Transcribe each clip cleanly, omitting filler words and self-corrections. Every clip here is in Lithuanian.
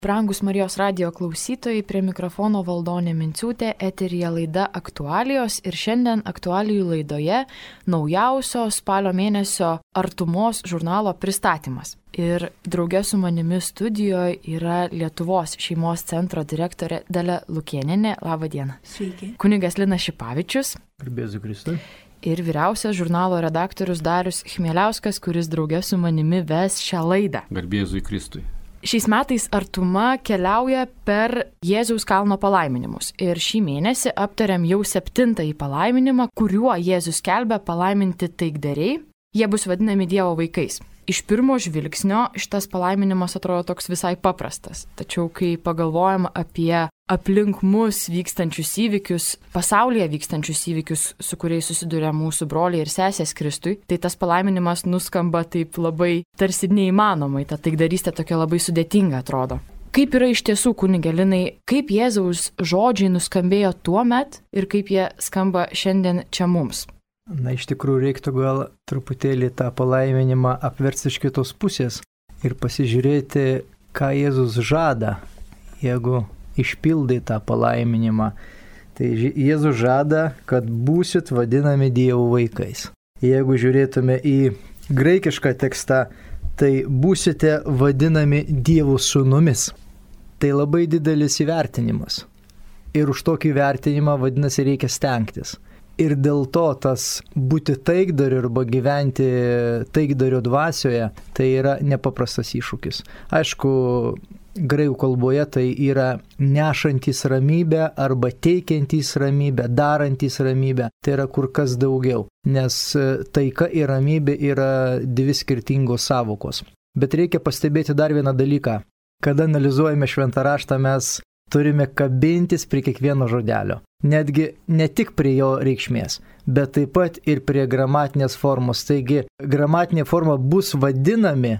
Brangus Marijos radijo klausytojai, prie mikrofono Valdonė Minciūtė, eteryje laida Aktualijos ir šiandien aktualijų laidoje naujausio spalio mėnesio Artumos žurnalo pristatymas. Ir draugė su manimi studijoje yra Lietuvos šeimos centro direktorė Dalia Lukėnienė. Labą dieną. Sveiki. Kunigas Linas Šipavičius. Garbėzu Kristui. Ir vyriausias žurnalo redaktorius Darius Chmieliauskas, kuris draugė su manimi ves šią laidą. Garbėzu Kristui. Šiais metais Artuma keliauja per Jėzaus kalno palaiminimus ir šį mėnesį aptariam jau 7-ąjį palaiminimą, kuriuo Jėzus skelbia palaiminti taikdariai. Jie bus vadinami Dievo vaikais. Iš pirmo žvilgsnio šitas palaiminimas atrodo toks visai paprastas, tačiau kai pagalvojam apie aplink mus vykstančius įvykius, pasaulyje vykstančius įvykius, su kuriais susiduria mūsų broliai ir sesės Kristui, tai tas palaiminimas nuskamba taip labai tarsi neįmanomai, ta taikdarystė tokia labai sudėtinga atrodo. Kaip yra iš tiesų, kunige Linai, kaip Jėzaus žodžiai nuskambėjo tuo met ir kaip jie skamba šiandien čia mums? Na, iš tikrųjų reiktų gal truputėlį tą palaiminimą apversti iš kitos pusės ir pasižiūrėti, ką Jėzus žada, jeigu išpildai tą palaiminimą. Tai Jėzus žada, kad būsit vadinami Dievo vaikais. Jeigu žiūrėtume į graikišką tekstą, tai būsite vadinami Dievo sūnumis. Tai labai didelis įvertinimas. Ir už tokį įvertinimą, vadinasi, reikia stengtis. Ir dėl to tas būti taikdariu arba gyventi taikdario dvasioje, tai yra nepaprastas iššūkis. Aišku, graikų kalboje tai yra nešantys ramybę arba teikiantys ramybę, darantys ramybę. Tai yra kur kas daugiau, nes taika ir ramybė yra dvi skirtingos sąvokos. Bet reikia pastebėti dar vieną dalyką. Kada analizuojame šventą raštą, mes turime kabintis prie kiekvieno žodelio. Netgi ne tik prie jo reikšmės, bet taip pat ir prie gramatinės formos. Taigi, gramatinė forma bus vadinami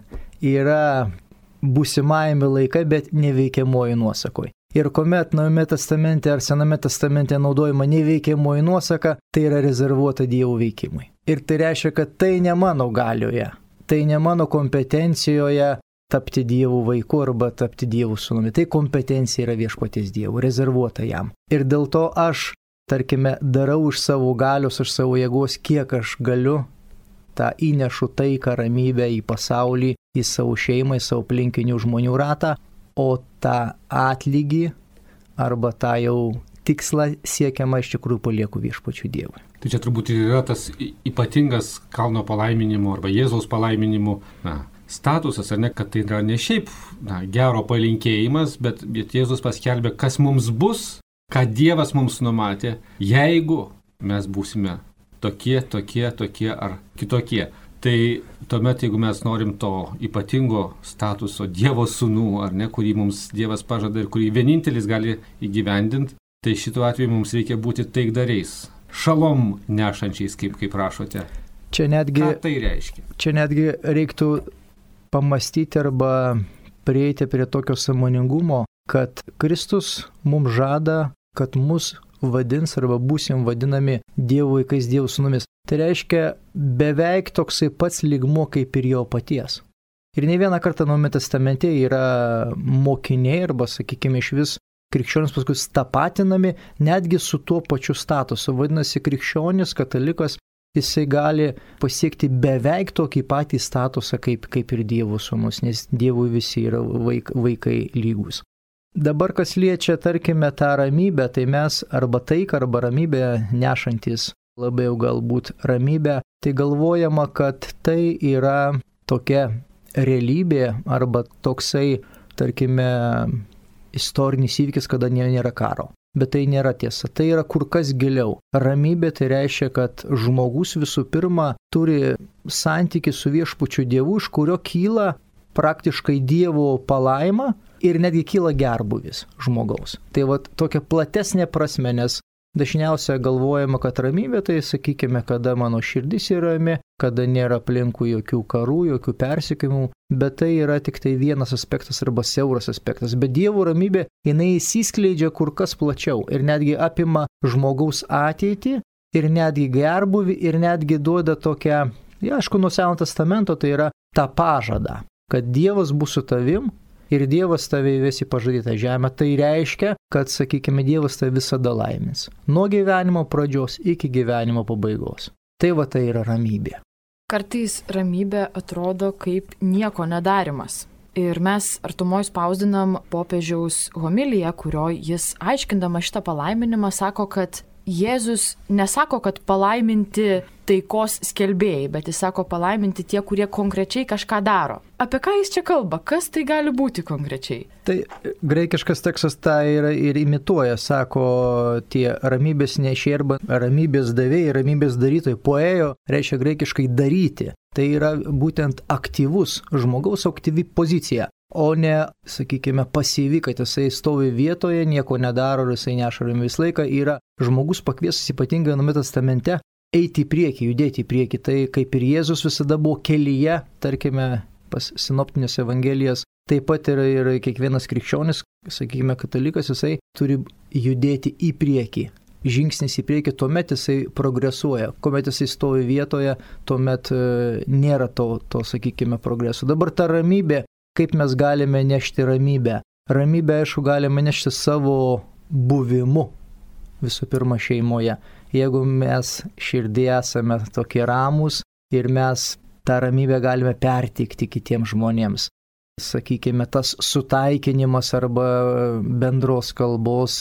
yra būsimajame laikai, bet neveikiamoji nuosakoj. Ir kuomet Naujame testamente ar Sename testamente naudojama neveikiamoji nuosaka, tai yra rezervuota Dievo veikimui. Ir tai reiškia, kad tai ne mano galioje, tai ne mano kompetencijoje tapti Dievo vaiku arba tapti Dievo sūnumi. Tai kompetencija yra viešpaties Dievo, rezervuota jam. Ir dėl to aš, tarkime, darau iš savo galios, iš savo jėgos, kiek aš galiu, tą įnešu taiką, ramybę į pasaulį, į savo šeimą, į savo aplinkinių žmonių ratą, o tą atlygį arba tą jau tikslą siekiamą iš tikrųjų palieku viešpačiu Dievui. Tai čia turbūt yra tas ypatingas kalno palaiminimo arba Jėzaus palaiminimo statusas, ar ne, kad tai yra ne šiaip gero palinkėjimas, bet Jėzus paskelbė, kas mums bus, ką Dievas mums numatė, jeigu mes būsime tokie ar kitokie. Tai tuomet, jeigu mes norim to ypatingo statuso Dievo sūnų, ar ne, kurį mums Dievas pažada ir kurį vienintelis gali įgyvendinti, tai šituo atveju mums reikia būti taikdariais, šalom nešančiais, kaip rašote. Čia netgi, ką tai reiškia? Čia netgi reiktų pamastyti arba prieiti prie tokio sąmoningumo, kad Kristus mums žada, kad mus vadins arba būsim vadinami Dievo vaikais, Dievo sūnumis. Tai reiškia beveik toksai pats lygmuo kaip ir jo paties. Ir ne vieną kartą Naujame testamente yra mokiniai arba, sakykime, iš vis krikščionis paskui tapatinami netgi su tuo pačiu statusu. Vadinasi, krikščionis, katalikas, jisai gali pasiekti beveik tokį patį statusą kaip ir Dievo sūnus, nes Dievui visi yra vaikai lygus. Dabar kas liečia, tarkime, tą ramybę, tai mes arba taiką, arba ramybę nešantis, labiau galbūt ramybę, tai galvojama, kad tai yra tokia realybė arba toksai, tarkime, istorinis įvykis, kada nėra karo. Bet tai nėra tiesa, tai yra kur kas giliau. Ramybė tai reiškia, kad žmogus visų pirma turi santykį su viešpačiu Dievu, iš kurio kyla praktiškai Dievo palaima ir netgi kyla gerbuvis žmogaus. Tai va tokia platesnė prasme, nes dažniausiai galvojama, kad ramybė tai, sakykime, kada mano širdis yra rami, kada nėra aplinkui jokių karų, jokių persekiojimų, bet tai yra tik tai vienas aspektas arba siauras aspektas. Bet Dievo ramybė, jinai įsiskleidžia kur kas plačiau ir netgi apima žmogaus ateitį ir netgi gerbuvį ir netgi duoda tokią, aišku, nuo Senojo testamento tai yra tą pažadą, kad Dievas bus su tavim ir Dievas tave įves į pažadytą žemę. Tai reiškia, kad, sakykime, Dievas tave visada laimins. Nuo gyvenimo pradžios iki gyvenimo pabaigos. Tai va tai yra ramybė. Kartais ramybė atrodo kaip nieko nedarimas. Ir mes Artumoj spausdinam popiežiaus homiliją, kurioje jis aiškindama šitą palaiminimą sako, kad Jėzus nesako, kad palaiminti taikos skelbėjai, bet jis sako palaiminti tie, kurie konkrečiai kažką daro. Apie ką jis čia kalba? Kas tai gali būti konkrečiai? Tai graikiškas tekstas tą ir imituoja, sako tie ramybės nešiai arba ramybės davėjai, ramybės darytojai. Poėjo reiškia graikiškai daryti. Tai yra būtent aktyvus, žmogaus aktyvi pozicija. O ne, sakykime, pasyvi, kad jisai stovi vietoje, nieko nedaro ir jisai nešarim visą laiką. Yra žmogus pakviesas ypatingai Naujame testamente eiti į priekį, judėti į priekį. Tai kaip ir Jėzus visada buvo kelyje, tarkime, pas sinoptinės evangelijas. Taip pat ir kiekvienas krikščionis, sakykime, katalikas, jisai turi judėti į priekį. Žingsnis į priekį, tuomet jisai progresuoja. Kuomet jisai stovi vietoje, tuomet nėra to, sakykime, progreso. Dabar ta ramybė. Kaip mes galime nešti ramybę? Ramybę, aišku, galime nešti savo buvimu, visų pirma, šeimoje. Jeigu mes širdį esame tokie ramūs ir mes tą ramybę galime perteikti kitiems žmonėms. Sakykime, tas sutaikinimas arba bendros kalbos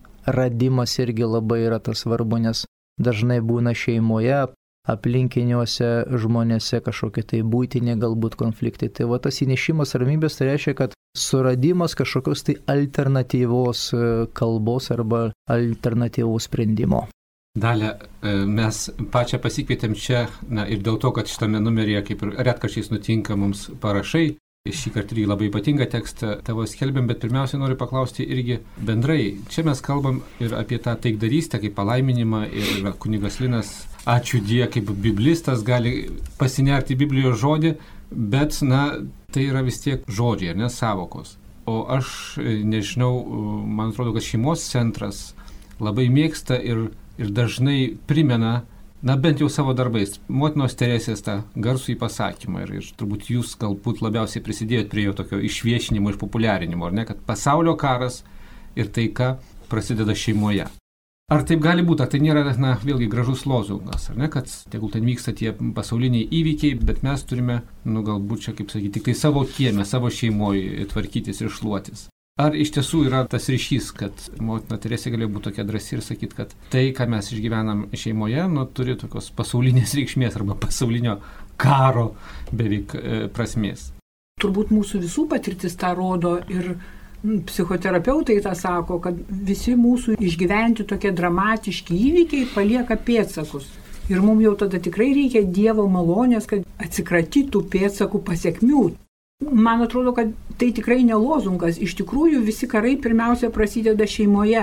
radimas irgi labai yra tas svarbu, nes dažnai būna šeimoje, aplinkiniuose žmonėse kažkokie tai būtiniai galbūt konfliktai. Tai va tas įnešimas ramybės tai reiškia, kad suradimas kažkokios tai alternatyvos kalbos arba alternatyvos sprendimo. Dalia, mes pačią pasikvietėm čia, ir dėl to, kad šitame numeryje, kaip ir retkarčiais nutinka, mums parašai. Šį kartą irgi labai ypatingą tekstą tavo skelbėm, bet pirmiausia noriu paklausti irgi bendrai. Čia mes kalbam ir apie tą taikdarystę kaip palaiminimą ir kunigas Linas, ačiū Dievui, kaip biblistas gali pasinerti Biblijos žodį, bet, tai yra vis tiek žodžiai, ne savokos. O aš nežinau, man atrodo, kad šeimos centras labai mėgsta ir dažnai primena, bent jau savo darbais, motinos Teresės tą garsų į pasakymą ir turbūt jūs galbūt labiausiai prisidėjot prie jo tokio išviešinimo, išpopuliarinimo, ar ne, kad pasaulio karas ir taika prasideda šeimoje. Ar taip gali būti, ar tai nėra, vėlgi gražus lozungas, ar ne, kad tegul ten vyksta tie pasauliniai įvykiai, bet mes turime, galbūt čia, kaip sakyti, tik tai savo kieme, savo šeimoje tvarkytis ir šluotis. Ar iš tiesų yra tas ryšys, kad motina Teresė galėjo būti tokia drąsi ir sakyti, kad tai, ką mes išgyvenam šeimoje, turi tokios pasaulinės reikšmės arba pasaulinio karo beveik prasmės? Turbūt mūsų visų patirtis tą rodo ir psichoterapeutai tą sako, kad visi mūsų išgyventi tokie dramatiški įvykiai palieka pėdsakus. Ir mums jau tada tikrai reikia Dievo malonės, kad atsikratytų pėdsakų pasekmių. Man atrodo, kad tai tikrai ne lozungas. Iš tikrųjų, visi karai pirmiausia prasideda šeimoje.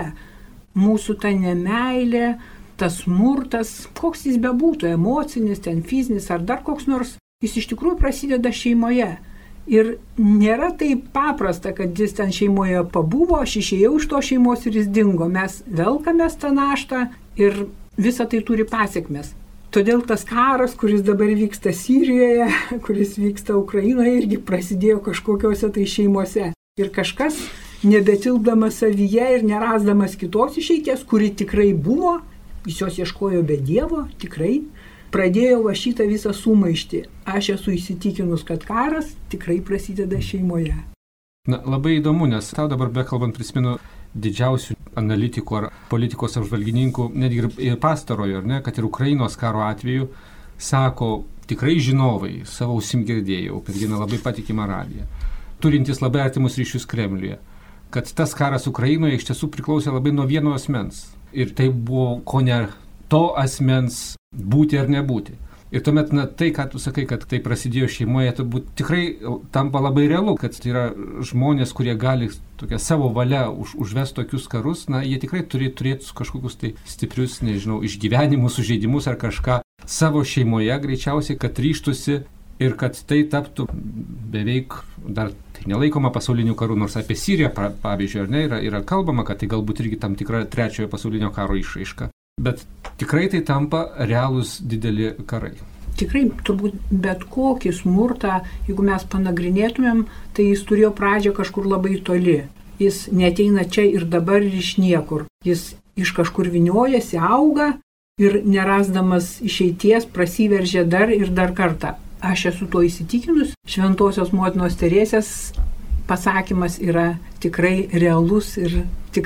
Mūsų ta nemeilė, tas smurtas, koks jis bebūtų, emocinis, ten fizinis ar dar koks nors, jis iš tikrųjų prasideda šeimoje. Ir nėra taip paprasta, kad jis ten šeimoje pabuvo, aš išėjau iš to šeimos ir jis dingo. Mes velkamės tą naštą ir visa tai turi pasekmes. Todėl tas karas, kuris dabar vyksta Sirijoje, kuris vyksta Ukrainoje, irgi prasidėjo kažkokiuose tai šeimose. Ir kažkas, nebetilpdamas savyje ir nerasdamas kitos išeities, kuri tikrai buvo, jis jos ieškojo be Dievo, tikrai, pradėjo va šitą visą sumaištį. Aš esu įsitikinus, kad karas tikrai prasideda šeimoje. Labai įdomu, nes tau dabar bekalbant prisimenu didžiausių analitikų ar politikos apžvalgininkų, netgi ir pastarojo, ar ne, kad ir Ukrainos karo atveju, sako tikrai žinovai, savo ausim girdėjau, per vieną labai patikimą radiją, turintys labai artimus ryšius Kremliuje, kad tas karas Ukrainoje iš tiesų priklausė labai nuo vieno asmens. Ir tai buvo ko ne to asmens būti ar nebūti. Ir tuomet, tai, ką tu sakai, kad tai prasidėjo šeimoje, turbūt tikrai tampa labai realu, kad tai yra žmonės, kurie gali tokią savo valią užvesti tokius karus, jie tikrai turėtų kažkokius tai stiprius, išgyvenimus, sužeidimus ar kažką savo šeimoje greičiausiai, kad ryžtųsi ir kad tai taptų beveik dar tai nelaikoma pasauliniu karu, nors apie Siriją, pavyzdžiui, ar ne, yra kalbama, kad tai galbūt irgi tam tikra trečiojo pasaulinio karo išraiška. Bet tikrai tai tampa realūs dideli karai. tikrai turbūt bet kokį smurtą, jeigu mes panagrinėtumėm, tai jis turėjo pradžią kažkur labai toli. Jis neteina čia ir dabar ir iš niekur. Jis iš kažkur viniojasi, auga ir nerasdamas išeities prasiveržia dar ir dar kartą. Aš esu to įsitikinus. Šventosios motinos Teresės pasakymas yra tikrai realus ir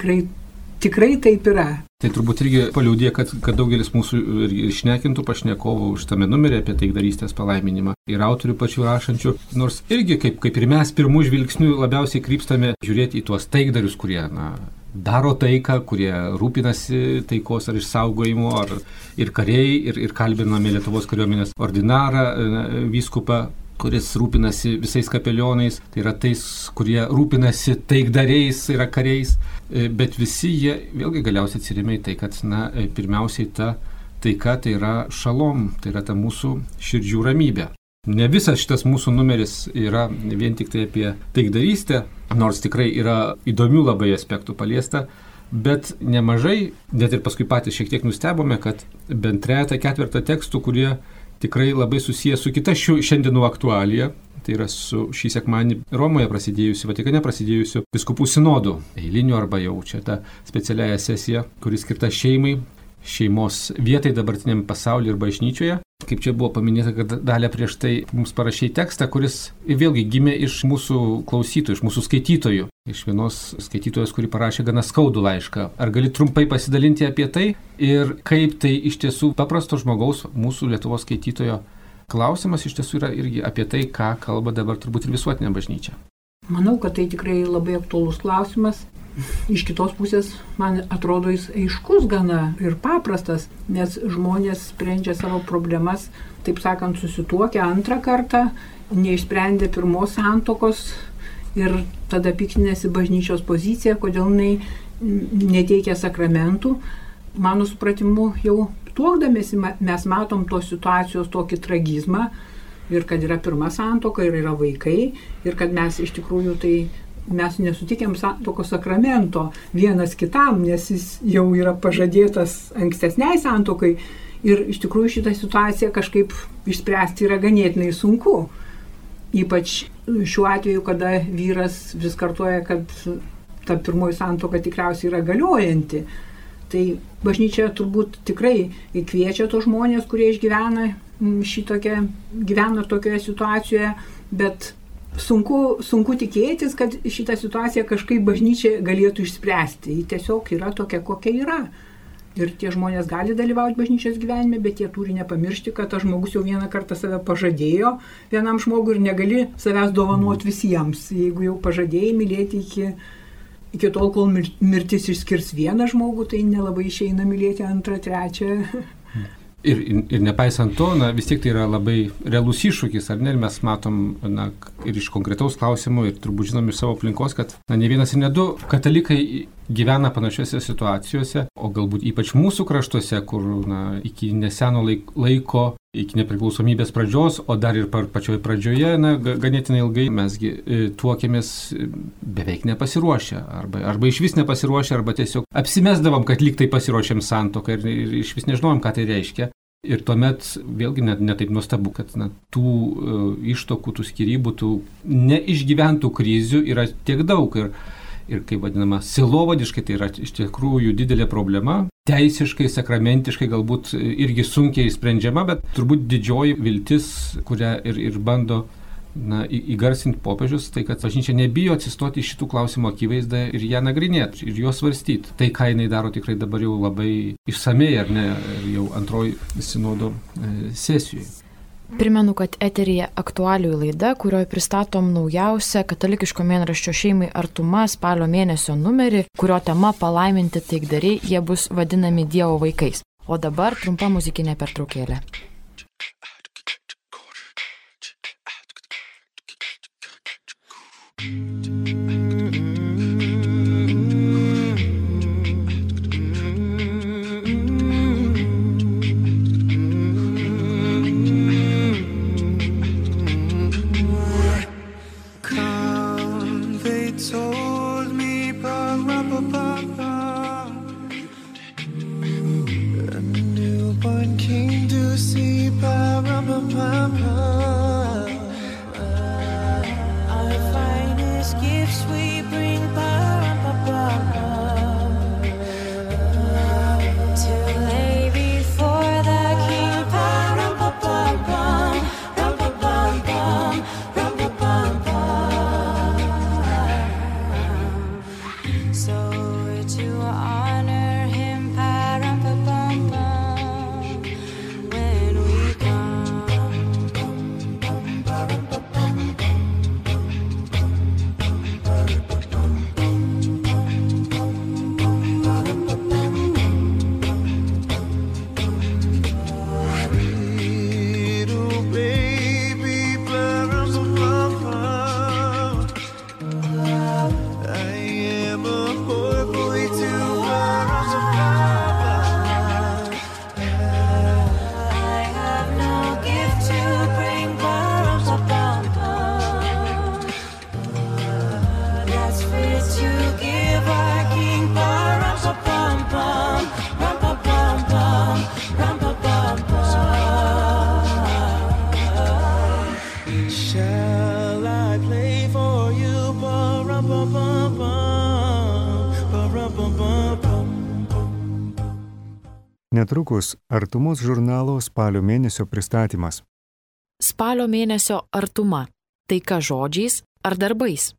tikrai taip yra. Tai turbūt irgi paliudė, kad daugelis mūsų ir šnekintų pašnekovų šitame numerį apie taikdarystės palaiminimą ir autorių pačių rašančių, nors irgi kaip ir mes pirmų žvilgsnių labiausiai krypstame žiūrėti į tuos taikdarius, kurie daro taiką, kurie rūpinasi taikos ar išsaugojimu, ir kariai, ir kalbiname Lietuvos kariuomenės ordinarą, vyskupą, kuris rūpinasi visais kapelionais, tai yra tais, kurie rūpinasi taikdariais, yra kariais, bet visi jie vėlgi galiausiai atsiremia į tai, kad pirmiausiai ta taika tai yra šalom, tai yra ta mūsų širdžių ramybė. Ne visas šitas mūsų numeris yra vien tik tai apie taikdarystę, nors tikrai yra įdomių labai aspektų paliesta, bet nemažai, net ir paskui patys šiek tiek nustebome, kad bent 3-4 tekstų, kurie tikrai labai susijęs su kita šiandienų aktualija, tai yra su šį sekmanį Romoje prasidėjusiu, Vatikane prasidėjusiu vyskupų sinodų, eiliniu arba jau čia ta specialiaja sesija, kuri skirta šeimai, šeimos vietai dabartiniam pasaulyje ir bažnyčioje. Kaip čia buvo paminėta, kad Dalia prieš tai mums parašė tekstą, kuris vėlgi gimė iš mūsų klausytojų, iš mūsų skaitytojų. Iš vienos skaitytojos, kuri parašė gana skaudų laišką. Ar gali trumpai pasidalinti apie tai ir kaip tai iš tiesų paprasto žmogaus, mūsų Lietuvos skaitytojo klausimas iš tiesų yra irgi apie tai, ką kalba dabar turbūt ir visuotinė bažnyčia. Manau, kad tai tikrai labai aktuolus klausimas. Iš kitos pusės, man atrodo, jis aiškus gana ir paprastas, nes žmonės sprendžia savo problemas, taip sakant, susituokia antrą kartą, neišsprendė pirmos santuokos ir tada piktinėsi bažnyčios poziciją, kodėl jinai neteikia sakramentų. Mano supratimu, jau tuokdamėsi mes matom tos situacijos tokį tragizmą ir kad yra pirma santuoka ir yra vaikai ir kad mes iš tikrųjų mes nesutikėm santuokos sakramento vienas kitam, nes jis jau yra pažadėtas ankstesniai santuokai ir iš tikrųjų šitą situaciją kažkaip išspręsti yra ganėtinai sunku. Ypač šiuo atveju, kada vyras vis kartoja, kad ta pirmoji santuoka tikriausiai yra galiojanti. Tai bažnyčia turbūt tikrai kviečia tos žmonės, kurie išgyvena gyvena tokioje situacijoje, bet sunku tikėtis, kad šitą situaciją kažkaip bažnyčia galėtų išspręsti. Ji tiesiog yra tokia, kokia yra. Ir tie žmonės gali dalyvauti bažnyčios gyvenime, bet jie turi nepamiršti, kad tas žmogus jau vieną kartą save pažadėjo vienam žmogui ir negali savęs dovanoti visiems. Jeigu jau pažadėjai mylėti iki tol, kol mirtis išskirs vieną žmogų, tai nelabai išeina mylėti antrą, trečią. Ir nepaisant to, vis tiek tai yra labai realus iššūkis, ar ne? Ir mes matom ir iš konkretaus klausimų, ir turbūt žinom iš savo aplinkos, kad ne vienas ir ne du katalikai gyvena panašiose situacijose, o galbūt ypač mūsų kraštuose, kur iki neseno laiko, iki nepriklausomybės pradžios, o dar ir pačioje pradžioje, ganėtinai ilgai mesgi tuokėmės beveik nepasiruošę, arba iš vis nepasiruošę, arba tiesiog apsimesdavom, kad lyg tai pasiruošėm santuoką ir iš vis nežinojom, ką tai reiškia. Ir tuomet vėlgi netaip nuostabu, kad tų ištuokų, tų skyrybų, tų neišgyventų krizių yra tiek daug. Ir kaip vadinama, silovadiškai tai yra iš tikrųjų didelė problema. Teisiškai, sakramentiškai galbūt irgi sunkiai sprendžiama, bet turbūt didžioji viltis, kurią ir bando įgarsinti popiežius, tai kad bažnyčia nebijo atsistoti į šitų klausimų akivaizdą ir ją nagrinėti, ir juos svarstyti. Tai, ką jinai daro tikrai dabar jau labai išsamei, ar ne, jau antroji sinodo sesijoje. Primenu, kad eteryje aktualijų laida, kurioje pristatom naujausią katalikiško mėnraščio Šeimai Artuma spalio mėnesio numerį, kurio tema palaiminti taikdariai, jie bus vadinami Dievo vaikais. O dabar trumpa muzikinė pertraukėlė. A newborn king to see, So we're to honor him, pa-rum-pa-bum-bum, when we come. Little baby, pa-rum-pa-bum-bum. I am a poor boy too, pa-rum-pa-bum-bum. I have no gift to bring, pa-rum-pa-bum-bum, that's fit to give our King, pa-rum-pa-bum-bum, rum-pa-bum-bum, rum-pa-bum-bum. Shall I play for you, pa-rum-pa-bum-bum, pa-rum-pa-bum-bum. Netrukus Artumos žurnalo spalio mėnesio pristatymas. Spalio mėnesio artuma - taika žodžiais ar darbais?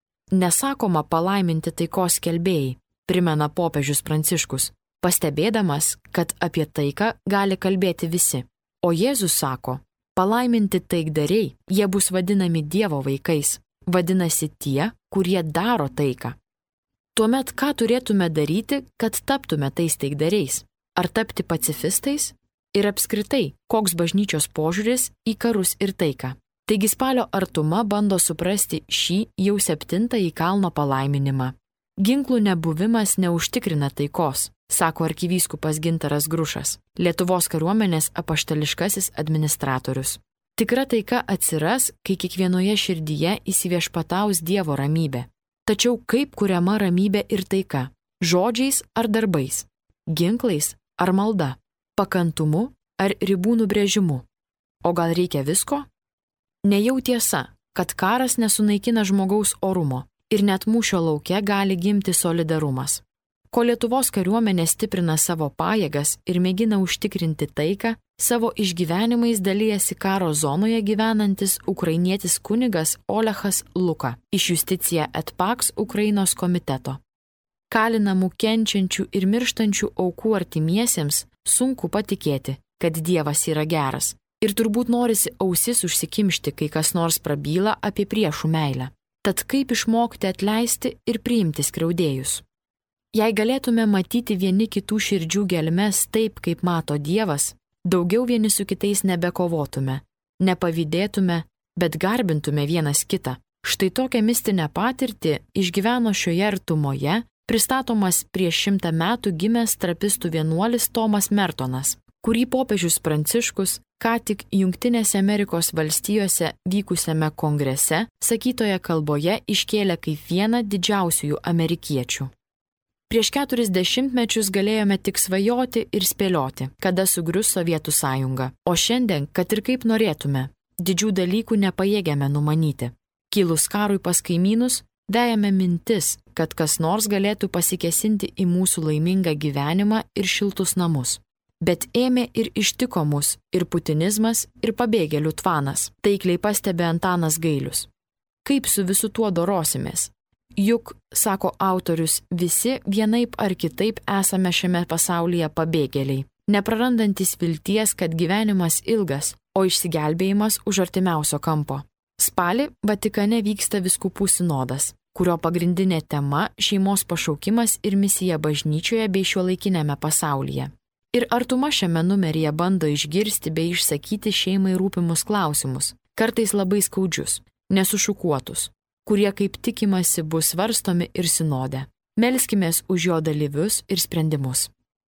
Nesakoma palaiminti taikos skelbėjai, primena popiežius Pranciškus, pastebėdamas, kad apie taiką gali kalbėti visi. O Jėzus sako, palaiminti taikdariai, jie bus vadinami Dievo vaikais, vadinasi tie, kurie daro taiką. Tuomet ką turėtume daryti, kad taptume tais taikdariais? Ar tapti pacifistais? Ir apskritai, koks bažnyčios požiūris į karus ir taiką? Taigi spalio artuma bando suprasti šį jau 7-ąjį kalno palaiminimą. Ginklų nebuvimas neužtikrina taikos, sako arkivyskupas Gintaras Grušas, Lietuvos kariuomenės apaštališkasis administratorius. Tikra taika atsiras, kai kiekvienoje širdyje įsiviešpataus Dievo ramybė. Tačiau kaip kuriama ramybė ir taika? Žodžiais ar darbais? Ginklais ar malda? Pakantumu ar ribų nubrėžimu? O gal reikia visko? Nejau tiesa, kad karas nesunaikina žmogaus orumo ir net mūšio lauke gali gimti solidarumas. Ko Lietuvos kariuomenė stiprina savo pajėgas ir mėgina užtikrinti taiką, savo išgyvenimais dalyjasi karo zonoje gyvenantis ukrainietis kunigas Olechas Luka iš Justicija et Pax Ukrainos komiteto. Kalinamų, kenčiančių ir mirštančių aukų artimiesiems sunku patikėti, kad Dievas yra geras. Ir turbūt norisi ausis užsikimšti, kai kas nors prabyla apie priešų meilę. Tad kaip išmokti atleisti ir priimti skriaudėjus? Jei galėtume matyti vieni kitų širdžių gelmes taip, kaip mato Dievas, daugiau vieni su kitais nebekovotume, nepavydėtume, bet garbintume vienas kitą. Štai tokią mistinę patirtį išgyveno šioje artumoje pristatomas prieš 100 metų gimęs trapistų vienuolis Tomas Mertonas, kurį popiežius Pranciškus ką tik Jungtinėse Amerikos valstijose vykusiame kongrese sakytoje kalboje iškėlė kaip vieną didžiausiųjų amerikiečių. Prieš 40 mečius galėjome tik svajoti ir spėlioti, kada sugrius Sovietų sąjunga, o šiandien, kad ir kaip norėtume, didžių dalykų nepajėgiame numanyti. Kilus karui pas kaimynus, vejame mintis, kad kas nors galėtų pasikesinti į mūsų laimingą gyvenimą ir šiltus namus. Bet ėmė ir ištiko mus ir putinizmas, ir pabėgėlių tvanas, taikliai pastebė Antanas Gailius. Kaip su visu tuo dorosimės? Juk, sako autorius, visi vienaip ar kitaip esame šiame pasaulyje pabėgėliai, neprarandantis vilties, kad gyvenimas ilgas, o išsigelbėjimas už artimiausio kampo. Spalį Vatikane vyksta vyskupų sinodas, kurio pagrindinė tema šeimos pašaukimas ir misija bažnyčioje bei šiuolaikinėme pasaulyje. Ir artuma šiame numeryje bando išgirsti bei išsakyti šeimai rūpimus klausimus, kartais labai skaudžius, nesušukuotus, kurie kaip tikimasi bus svarstomi ir sinode. Melskimės už jo dalyvius ir sprendimus.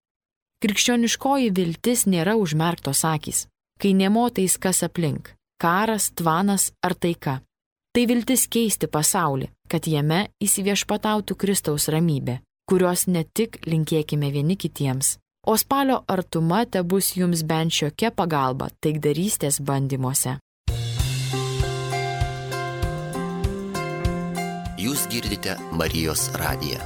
Krikščioniškoji viltis nėra užmerktos akys, kai nemotais kas aplink - karas, tvanas ar taika. Tai viltis keisti pasaulį, kad jame įsiviešpatautų Kristaus ramybė, kurios ne tik linkėkime vieni kitiems. O spalio artuma tebus jums bent šiokia pagalba taikdarystės bandymuose. Jūs girdite Marijos radiją.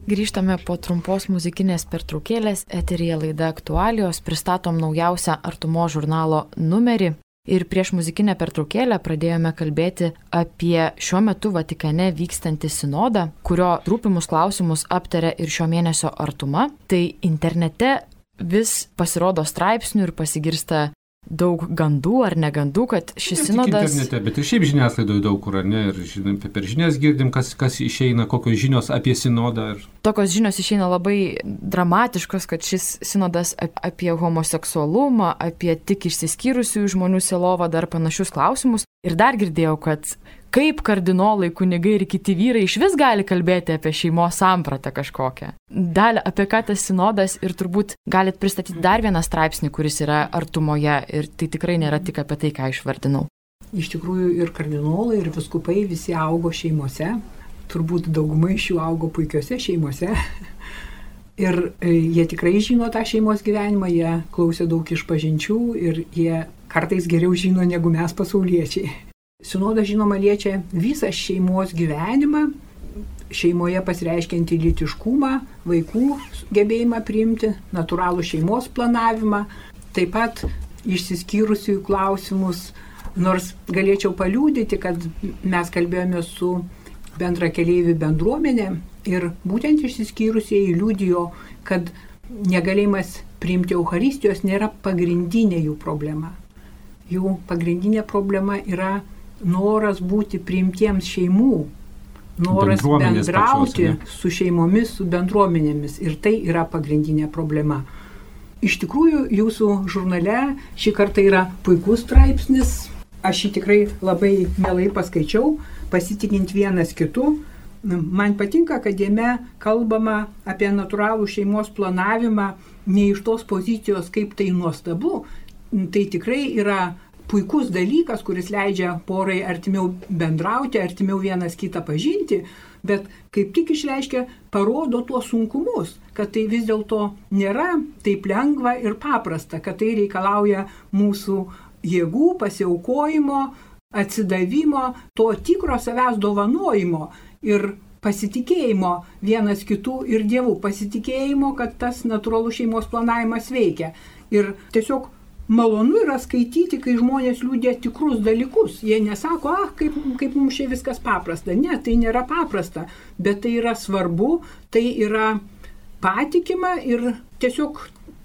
Grįžtame po trumpos muzikinės pertraukėlės, eteryje laida Aktualijos, pristatom naujausią Artumo žurnalo numerį ir prieš muzikinę pertraukėlę pradėjome kalbėti apie šiuo metu Vatikane vykstantį sinodą, kurio rūpimus klausimus aptarė ir šio mėnesio Artuma. Tai internete vis pasirodo straipsnių ir pasigirsta daug gandų ar negandų, kad šis sinodas... Internete, bet ir šiaip žiniasklaidoje daug kur, ne? Ir per žinias girdim, kas išeina, kokios žinios apie sinodą. Tokios žinios išeina labai dramatiškos, kad šis sinodas apie homoseksualumą, apie tik išsiskyrusių žmonių sielovadą ar panašius klausimus. Ir dar girdėjau, kad kaip kardinolai, kunigai ir kiti vyrai iš vis gali kalbėti apie šeimos sampratą kažkokią. Dalia, apie ką tas sinodas ir turbūt galit pristatyti dar vieną straipsnį, kuris yra Artumoje ir tai tikrai nėra tik apie tai, ką išvardinau. Iš tikrųjų ir kardinolai, ir vyskupai visi augo šeimose, turbūt dauguma iš jų augo puikiose šeimose. Ir jie tikrai žino tą šeimos gyvenimą, jie klausė daug išpažinčių ir jie kartais geriau žino negu mes pasauliečiai. Sinodas, žinoma, liečia visą šeimos gyvenimą, šeimoje pasireiškiantį lytiškumą, vaikų gebėjimą priimti, natūralų šeimos planavimą, taip pat išsiskyrusiųjų klausimus, nors galėčiau paliūdyti, kad mes kalbėjome su bendrakeleivių bendruomenė ir būtent išsiskyrusieji liudijo, kad negalėjimas priimti Eucharistijos nėra pagrindinė jų problema. Jų pagrindinė problema yra noras būti priimtiems šeimų, noras bendrauti su šeimomis, su bendruomenėmis. Ir tai yra pagrindinė problema. Iš tikrųjų, jūsų žurnale šį kartą yra puikus straipsnis. Aš jį tikrai labai mielai paskaičiau, pasitikint vienas kitu. Man patinka, kad jame kalbama apie natūralų šeimos planavimą ne iš tos pozicijos, kaip tai nuostabu. Tai tikrai yra puikus dalykas, kuris leidžia porai artimiau bendrauti, artimiau vienas kitą pažinti, bet kaip tik išreiškia, parodo tuos sunkumus, kad tai vis dėlto nėra taip lengva ir paprasta, kad tai reikalauja mūsų jėgų, pasiaukojimo, atsidavimo, to tikro savęs dovanojimo ir pasitikėjimo vienas kitų ir dievų, pasitikėjimo, kad tas natūralus šeimos planavimas veikia. Ir tiesiog malonu yra skaityti, kai žmonės liudija tikrus dalykus. Jie nesako, kaip mums čia viskas paprasta. Ne, tai nėra paprasta, bet tai yra svarbu, tai yra patikima ir tiesiog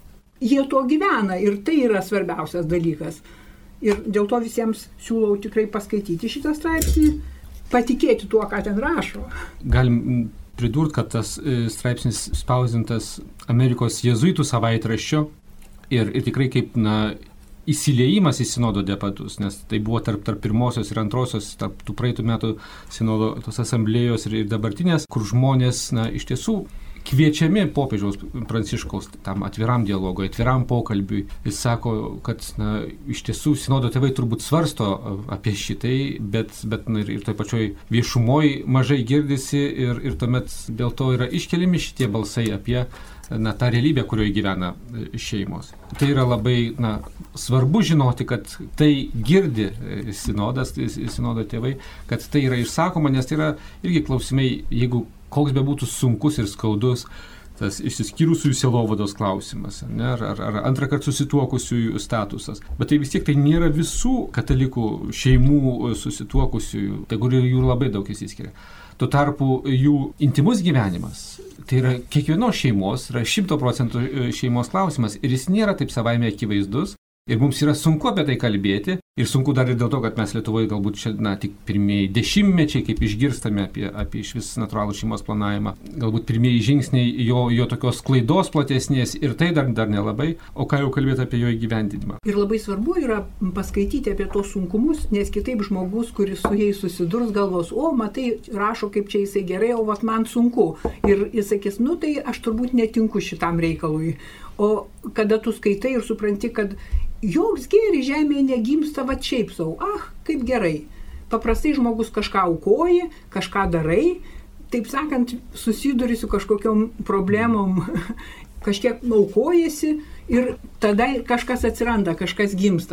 jie to gyvena ir tai yra svarbiausias dalykas. Ir dėl to visiems siūlau tikrai paskaityti šitą straipsnį, patikėti tuo, ką ten rašo. Galim pridurti, kad tas straipsnis spausdintas Amerikos jėzuitų savaitraščio ir tikrai kaip įsiliejimas į sinodo debatus, nes tai buvo tarp pirmosios ir antrosios, tarp tų praeitų metų sinodo tos asamblėjos ir dabartinės, kur žmonės iš tiesų kviečiami popiežiaus Pranciškaus tam atviram dialogui, atviram pokalbiui. Jis sako, kad iš tiesų sinodo tėvai turbūt svarsto apie šitai, bet ir toj pačioj viešumoj mažai girdisi ir tuomet dėl to yra iškeliami šitie balsai apie tą realybę, kurioje gyvena šeimos. Tai yra labai svarbu žinoti, kad tai girdi sinodas, sinodo tėvai, kad tai yra išsakoma, nes tai yra irgi klausimai, jeigu koks be būtų sunkus ir skaudus tas išsiskyrusiųjų sielovados klausimas, ne, ar antrą kartą susituokusiųjų statusas. Bet tai vis tiek tai nėra visų katalikų šeimų susituokusiųjų, tai kur jų labai daug įsiskiria. Tuo tarpu jų intimus gyvenimas, tai yra kiekvienos šeimos, yra 100% šeimos klausimas ir jis nėra taip savaime akivaizdus. Ir mums yra sunku apie tai kalbėti ir sunku dar ir dėl to, kad mes Lietuvoje galbūt čia tik pirmieji dešimtmečiai, kaip išgirstame apie iš vis natūralų šeimos planavimą, galbūt pirmieji žingsniai jo tokios klaidos platesnės ir tai dar nelabai, o ką jau kalbėti apie jo įgyvendinimą. Ir labai svarbu yra paskaityti apie tos sunkumus, nes kitaip žmogus, kuris su jais susidurs, galvos, matai, rašo kaip čia jisai gerai, o man sunku. Ir jis sakys, tai aš turbūt netinku šitam reikalui. O kada tu skaitai ir supranti, kad joks gėris žemėje negimsta šiaip savo. Kaip gerai. Paprastai žmogus kažką aukoji, kažką darai, taip sakant, susiduri su kažkokiom problemom, kažkiek aukojasi ir tada kažkas atsiranda, kažkas gimsta.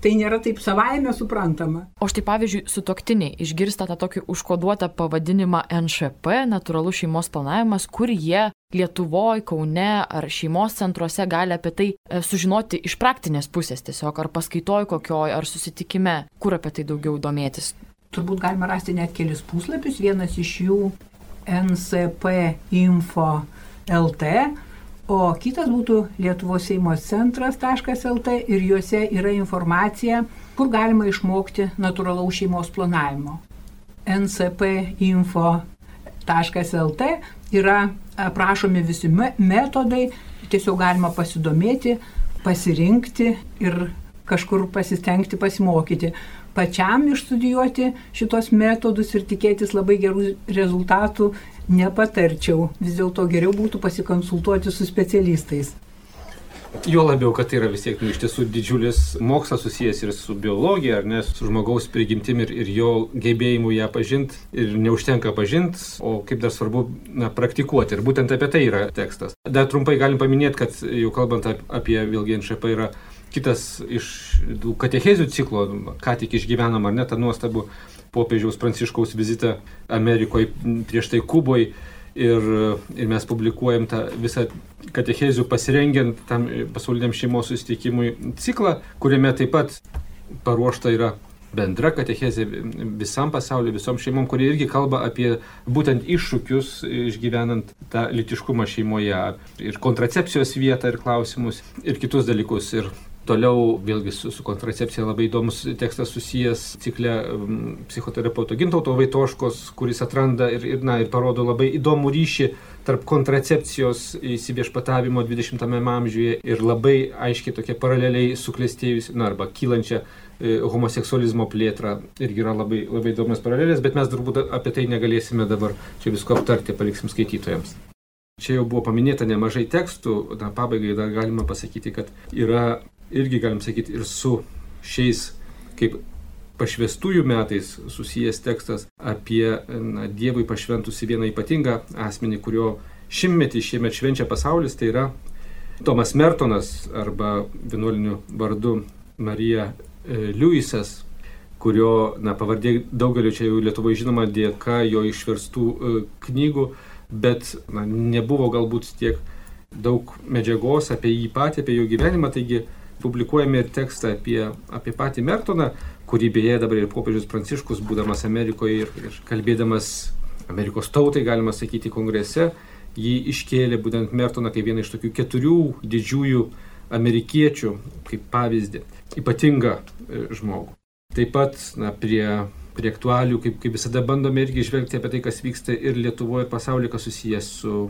tai nėra taip savaime suprantama. O štai pavyzdžiui, sutuoktiniai išgirsta tą tokį užkoduotą pavadinimą NŠP, natūralus šeimos planavimas, kur jie Lietuvoje, Kaune ar šeimos centruose gali apie tai sužinoti iš praktinės pusės tiesiog, ar paskaitoj kokioj, ar susitikime, kur apie tai daugiau domėtis. Turbūt galima rasti net kelis puslapius, vienas iš jų ncpinfo.lt, o kitas būtų Lietuvos Seimos centras.lt ir juose yra informacija, kur galima išmokti natūralaus šeimos planavimo. ncpinfo.lt yra aprašomi visi metodai, tiesiog galima pasidomėti, pasirinkti ir kažkur pasistengti pasimokyti. Pačiam išstudijuoti šitos metodus ir tikėtis labai gerų rezultatų nepatarčiau. Vis dėlto geriau būtų pasikonsultuoti su specialistais. Jo labiau, kad tai yra vis tiek iš tiesų didžiulis mokslas susijęs ir su biologija, ar ne, su žmogaus prigimtim ir jo gebėjimu ją pažinti. Ir neužtenka pažinti, o kaip dar svarbu praktikuoti. Ir būtent apie tai yra tekstas. Dar trumpai galim paminėti, kad jau kalbant apie vėlgi NŠP yra kitas iš katechezių ciklo, ką tik išgyvenam, ar ne, tą nuostabų popiežiaus Pranciškaus vizitą Amerikoje, prieš tai Kuboje. Ir mes publikuojam tą visą katechezių pasirengiant tam pasauliniam šeimos susitikimui ciklą, kuriame taip pat paruošta yra bendra katechezė visam pasauliu, visom šeimom, kurie irgi kalba apie būtent iššūkius išgyvenant tą lytiškumą šeimoje ir kontracepcijos vietą ir klausimus ir kitus dalykus. Ir toliau vėlgi su kontracepcija labai įdomus tekstas susijęs cikle psichoterapeuto Gintauto Vaitoškos, kuris atranda ir parodo labai įdomų ryšį tarp kontracepcijos įsiviešpatavimo 20-ame amžiuje ir labai aiškiai tokia paraleliai suklestėjusi, arba kylančia homoseksualizmo plėtra. Irgi yra labai, labai įdomios paralelės, bet mes turbūt apie tai negalėsime dabar čia visko aptarti, paliksim skaitytojams. Čia jau buvo paminėta nemažai tekstų, pabaigai dar galima pasakyti, kad yra irgi galim sakyti ir su šiais kaip pašvestųjų metais susijęs tekstas apie Dievui pašventusi vieną ypatingą asmenį, kurio šimtmetį šiemet švenčia pasaulis, tai yra Tomas Mertonas arba vienuoliniu vardu Marija Liujisas, kurio pavardė daugeliu čia jau Lietuvoje žinoma dėka jo išverstų knygų, bet nebuvo galbūt tiek daug medžiagos apie jį patį, apie jo gyvenimą, taigi publikuojame ir tekstą apie patį Mertoną, kurį beje dabar ir popiežius Pranciškus, būdamas Amerikoje ir kalbėdamas Amerikos tautai, galima sakyti, kongrese, jį iškėlė būtent Mertoną kaip vieną iš tokių 4 didžiųjų amerikiečių, kaip pavyzdį, ypatingą žmogų. Taip pat prie aktualių, kaip visada bandome irgi žvelgti apie tai, kas vyksta ir Lietuvoje, ir pasaulyje, kas susijęs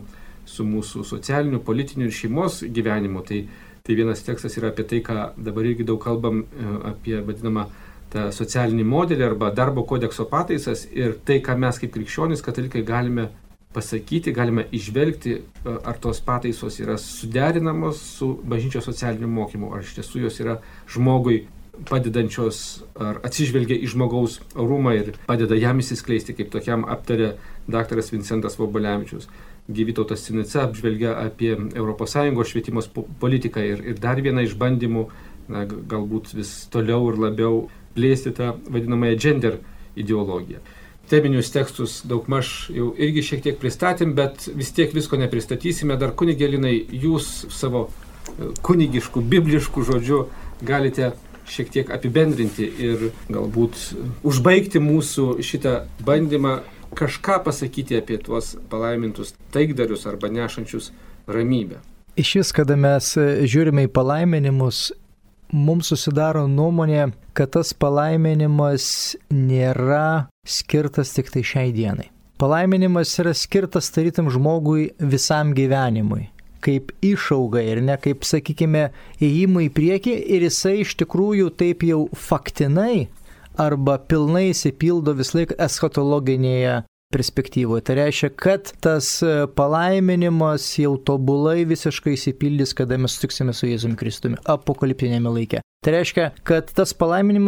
su mūsų socialiniu, politiniu ir šeimos gyvenimu. Tai vienas tekstas yra apie tai, ką dabar irgi daug kalbam apie vadinamą tą socialinį modelį arba darbo kodekso pataisas ir tai, ką mes kaip krikščionys katalikai galime pasakyti, galime išvelgti, ar tos pataisos yra suderinamos su bažnyčios socialiniu mokymu, ar iš tiesų jos yra žmogui padedančios, ar atsižvelgia į žmogaus orumą ir padeda jam įsiskleisti, kaip tokiam aptarė daktaras Vincentas Vobolevičius. Vytautas Sinica apžvelgia apie ES švietimos politiką ir dar vieną iš bandymų, galbūt vis toliau ir labiau plėsti tą vadinamąją gender ideologiją. Teminius tekstus daugmaž jau irgi šiek tiek pristatėm, bet vis tiek visko nepristatysime. Dar kunige Linai, jūs savo kunigiškų, bibliškų žodžių galite šiek tiek apibendrinti ir galbūt užbaigti mūsų šitą bandymą kažką pasakyti apie tuos palaimintus taikdarius arba nešančius ramybę. Iš vis, kada mes žiūrime į palaiminimus, mums susidaro nuomonė, kad tas palaiminimas nėra skirtas tik tai šiai dienai. Palaiminimas yra skirtas tarytum žmogui visam gyvenimui, kaip išauga ir ne kaip, sakykime, ėjimui į priekį ir jisai iš tikrųjų taip jau faktinai arba pilnai įsipildo vis laik eschatologinėje perspektyvoje. Tai reiškia, kad tas palaiminimas jau tobulai visiškai įsipildys, kada mes sutiksime su Jėzumi Kristumi apokaliptinėme laike. Tai reiškia, kad tas palaiminimas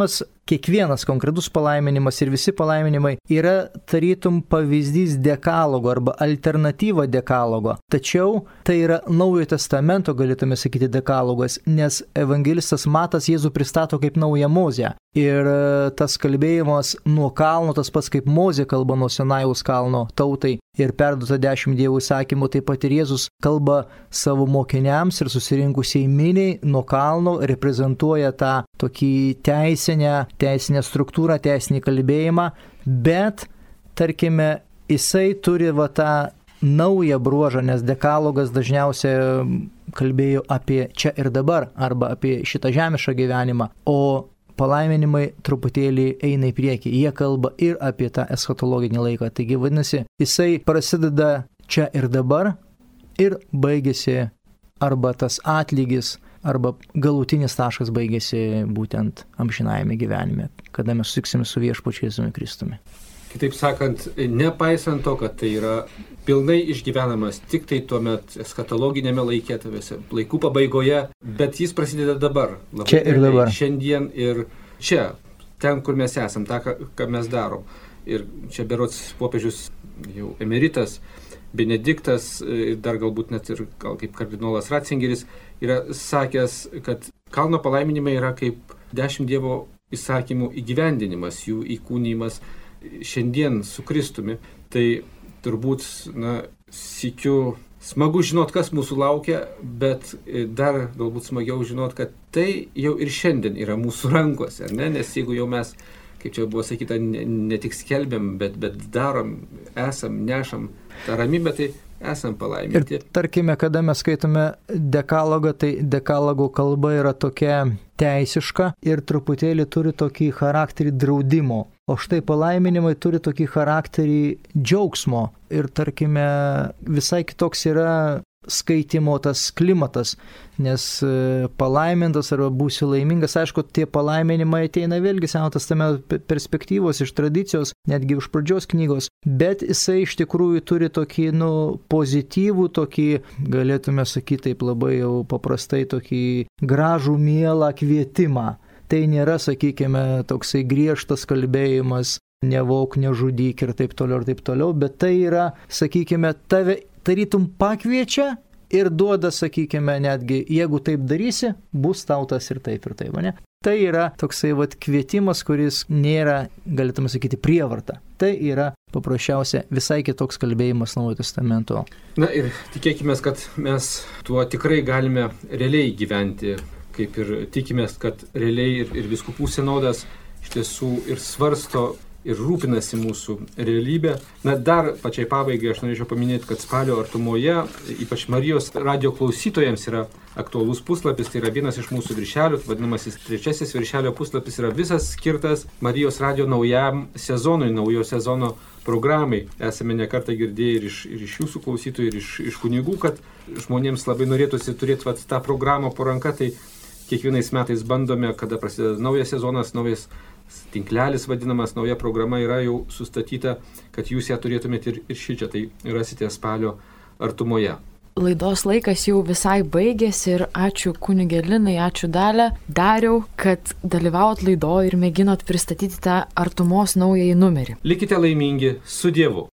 kiekvienas konkretus palaiminimas ir visi palaiminimai yra tarytum pavyzdys dekalogo arba alternatyva dekalogo. Tačiau tai yra Naujojo testamento, galėtume sakyti, dekalogas, nes evangelistas Matas Jėzų pristato kaip naują Mozę. Ir tas kalbėjimas nuo kalno, tas pats kaip Mozė kalba nuo Sinajaus kalno tautai ir perduota 10 Dievo įsakymų, taip pat ir Jėzus kalba savo mokiniams ir susirinkusiai miniai nuo kalno, reprezentuoja tą tokį teisinę struktūrą, teisinį kalbėjimą, bet, tarkime, jisai turi tą naują bruožą, nes dekalogas dažniausiai kalbėjo apie čia ir dabar arba apie šitą žemišką gyvenimą, o palaiminimai truputėlį eina į priekį. Jie kalba ir apie tą eschatologinį laiką. Taigi, vadinasi, jisai prasideda čia ir dabar ir baigėsi arba tas atlygis, arba galutinis taškas baigėsi būtent amžinajame gyvenime, kada mes susitiksime su viešpačiu Jėzumi Kristumi. Kitaip sakant, nepaisant to, kad tai yra pilnai išgyvenamas tik tai tuomet eschatologinėme laike, laikų pabaigoje, bet jis prasideda dabar. Čia ir dabar. Šiandien ir čia, ten, kur mes esam, tą, ką mes darom. Ir čia berods popiežius jau emeritas, Benediktas, dar galbūt net ir kaip kardinolas Ratzingeris, yra sakęs, kad kalno palaiminimai yra kaip 10 Dievo įsakymų įgyvendinimas, jų įkūnymas šiandien su Kristumi. Tai turbūt, sykiu smagu žinot, kas mūsų laukia, bet dar galbūt smagiau žinot, kad tai jau ir šiandien yra mūsų rankose, ar ne? Nes jeigu jau mes, kaip čia buvo sakyta, ne tik skelbiam, bet darom, esam, nešam tą ramybę, tai esam palaiminti. Ir tarkime, kada mes skaitome dekalogą, tai dekalogo kalba yra tokia teisiška ir truputėlį turi tokį charakterį draudimo. O štai palaiminimai turi tokį charakterį džiaugsmo ir, tarkime, visai kitoks yra skaitimo tas klimatas, nes palaimintas arba būsi laimingas, aišku, tie palaiminimai ateina vėlgi Senojo testamento perspektyvos, iš tradicijos, netgi iš pradžios knygos, bet jisai iš tikrųjų turi tokį, pozityvų, tokį, galėtume sakyti taip labai jau paprastai, tokį gražų, mielą kvietimą. Tai nėra, sakykime, toksai griežtas kalbėjimas, nevok, nežudyk ir taip toliau, bet tai yra, sakykime, tave tarytum pakviečia ir duoda, sakykime, netgi, jeigu taip darysi, bus tau tas ir taip, ne? Tai yra toksai kvietimas, kuris nėra, galėtume sakyti, prievarta. Tai yra paprasčiausia visai kitoks kalbėjimas Naujojo testamento. Na ir tikėkime, kad mes tuo tikrai galime realiai gyventi, kaip ir tikimės, kad realiai ir vyskupų sinodas iš tiesų ir svarsto ir rūpinasi mūsų realybę. Na, dar pačiai pabaigai aš norėčiau paminėti, kad spalio artumoje, ypač Marijos radio klausytojams yra aktualus puslapis, tai yra vienas iš mūsų viršelių, vadinamasis 3 viršelio puslapis yra visas skirtas Marijos radio naujam sezonui, naujo sezono programai. Esame nekartą girdėję ir iš jūsų klausytojų, ir iš kunigų, kad žmonėms labai norėtųsi turėti tą programą po ranka, tai kiekvienais metais bandome, kada prasideda naujas sezonas, naujas tinklelis vadinamas, nauja programa yra jau sustatyta, kad jūs ją turėtumėte ir šičia, tai rasite spalio artumoje. Laidos laikas jau visai baigėsi ir ačiū kunige Linai, ačiū Dariau, kad dalyvavot laidoje ir mėginot pristatyti tą artumos naująjį numerį. Likite laimingi, su Dievu.